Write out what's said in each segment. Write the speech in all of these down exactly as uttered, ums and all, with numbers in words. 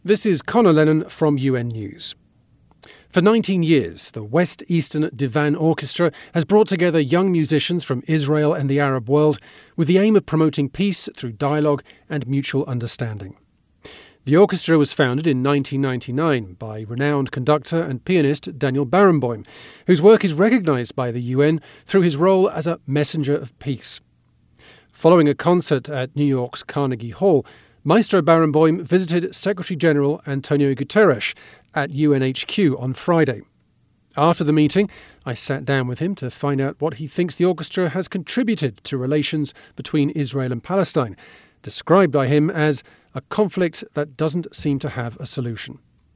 This is Conor Lennon from U N News. For nineteen years, the West Eastern Divan Orchestra has brought together young musicians from Israel and the Arab world with the aim of promoting peace through dialogue and mutual understanding. The orchestra was founded in nineteen ninety-nine by renowned conductor and pianist Daniel Barenboim, whose work is recognised by the U N through his role as a messenger of peace. Following a concert at New York's Carnegie Hall, Maestro Barenboim visited Secretary-General Antonio Guterres at U N H Q on Friday. After the meeting, I sat down with him to find out what he thinks the orchestra has contributed to relations between Israel and Palestine, described by him as a conflict that doesn't seem to have a solution.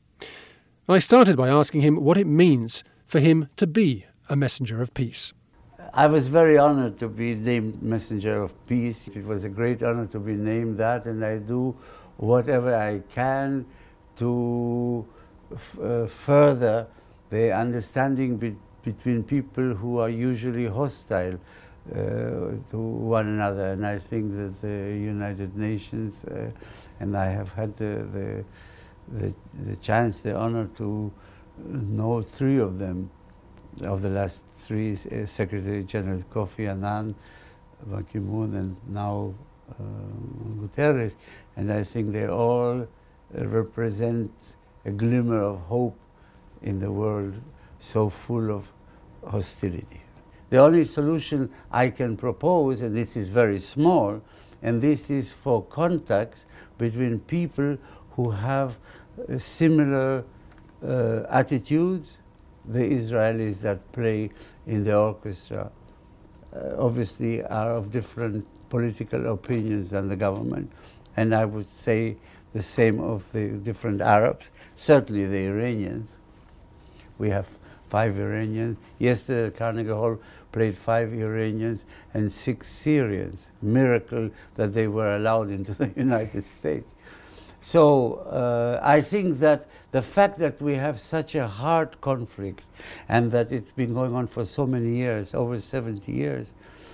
I started by asking him what it means for him to be a messenger of peace. I was very honored to be named Messenger of Peace. It was a great honor to be named that, and I do whatever I can to f- uh, further the understanding be- between people who are usually hostile uh, to one another. And I think that the United Nations, uh, and I have had the, the, the, the chance, the honor to know three of them, of the last three, uh, Secretary General Kofi Annan, Ban Ki-moon, and now uh, Guterres, and I think they all uh, represent a glimmer of hope in the world so full of hostility. The only solution I can propose, and this is very small, and this is for contacts between people who have uh, similar uh, attitudes. The Israelis that play in the orchestra uh, obviously are of different political opinions than the government, and I would say the same of the different Arabs, certainly the Iranians. We have five Iranians. Yesterday at Carnegie Hall played five Iranians and six Syrians. Miracle that they were allowed into the United States. So uh, I think that the fact that we have such a hard conflict and that it's been going on for so many years, over seventy years,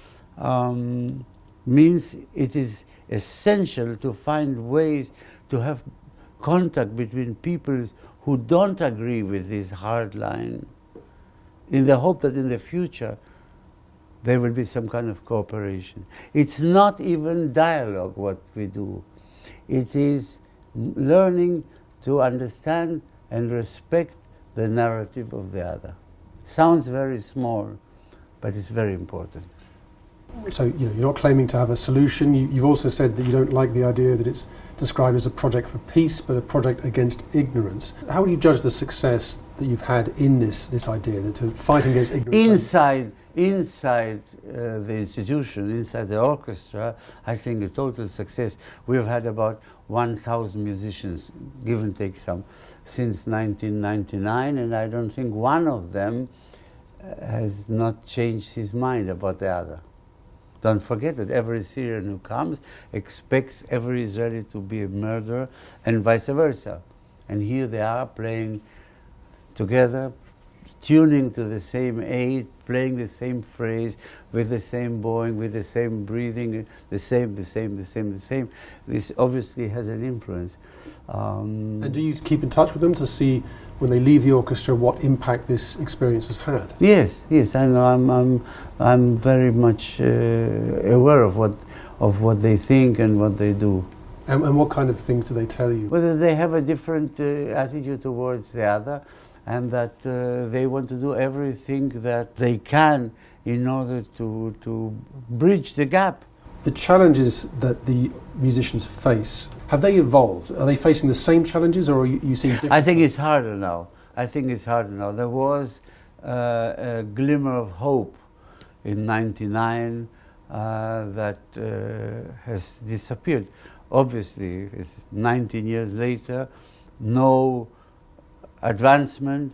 um, means it is essential to find ways to have contact between peoples who don't agree with this hard line, in the hope that in the future there will be some kind of cooperation. It's not even dialogue what we do. It is learning to understand and respect the narrative of the other. Sounds very small, but it's very important. So, you know, you're not claiming to have a solution. You, you've also said that you don't like the idea that it's described as a project for peace, but a project against ignorance. How would you judge the success that you've had in this this idea, that to fight against ignorance? Inside, inside uh, the institution, inside the orchestra, I think a total success. We've had about one thousand musicians, give and take some, since nineteen ninety-nine, and I don't think one of them uh, has not changed his mind about the other. Don't forget that every Syrian who comes expects every Israeli to be a murderer, and vice versa. And here they are playing together, tuning to the same aid, playing the same phrase, with the same bowing, with the same breathing, the same, the same, the same, the same. This obviously has an influence. Um, and do you keep in touch with them to see, when they leave the orchestra, what impact this experience has had? Yes, yes, I know. I'm, I'm, I'm very much uh, aware of what, of what they think and what they do. And, and what kind of things do they tell you? Whether they have a different uh, attitude towards the other, and that uh, they want to do everything that they can in order to, to bridge the gap. The challenges that the musicians face, have they evolved? Are they facing the same challenges, or are you, you seeing different? I think it's harder now. I think it's harder now. There was uh, a glimmer of hope in ninety-nine uh, that uh, has disappeared. Obviously, it's nineteen years later, no advancement,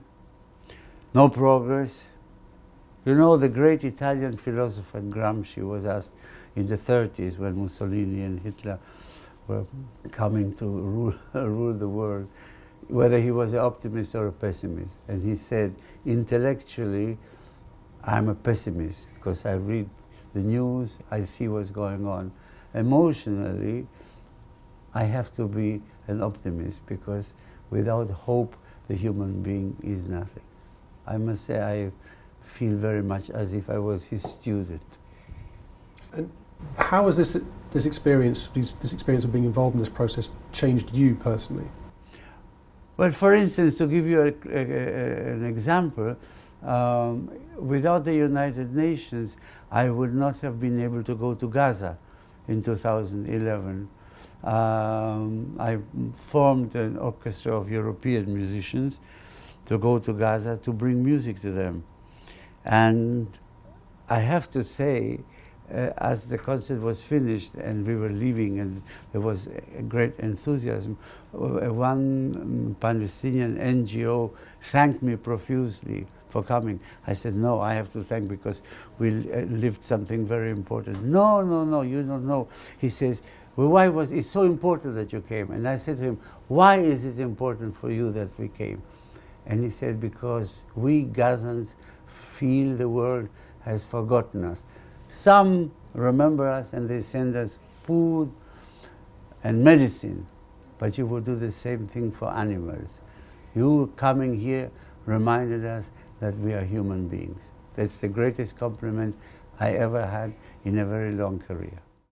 no progress. You know, the great Italian philosopher Gramsci was asked in the thirties, when Mussolini and Hitler were coming to rule, rule the world, whether he was an optimist or a pessimist. And he said, intellectually, I'm a pessimist, because I read the news, I see what's going on. Emotionally, I have to be an optimist, because without hope, the human being is nothing. I must say I feel very much as if I was his student. And how has this this experience, this, this experience of being involved in this process, changed you personally? Well, for instance, to give you a, a, a, an example, um, without the United Nations, I would not have been able to go to Gaza in two thousand eleven. Um, I formed an orchestra of European musicians to go to Gaza to bring music to them. And I have to say, uh, as the concert was finished and we were leaving and there was a great enthusiasm, uh, one Palestinian N G O thanked me profusely for coming. I said, no, I have to thank because we uh, lived something very important. No, no, no, you don't know. He says, well, why was it so important that you came? And I said to him, why is it important for you that we came? And he said, because we Gazans feel the world has forgotten us. Some remember us and they send us food and medicine, but you will do the same thing for animals. You coming here reminded us that we are human beings. That's the greatest compliment I ever had in a very long career.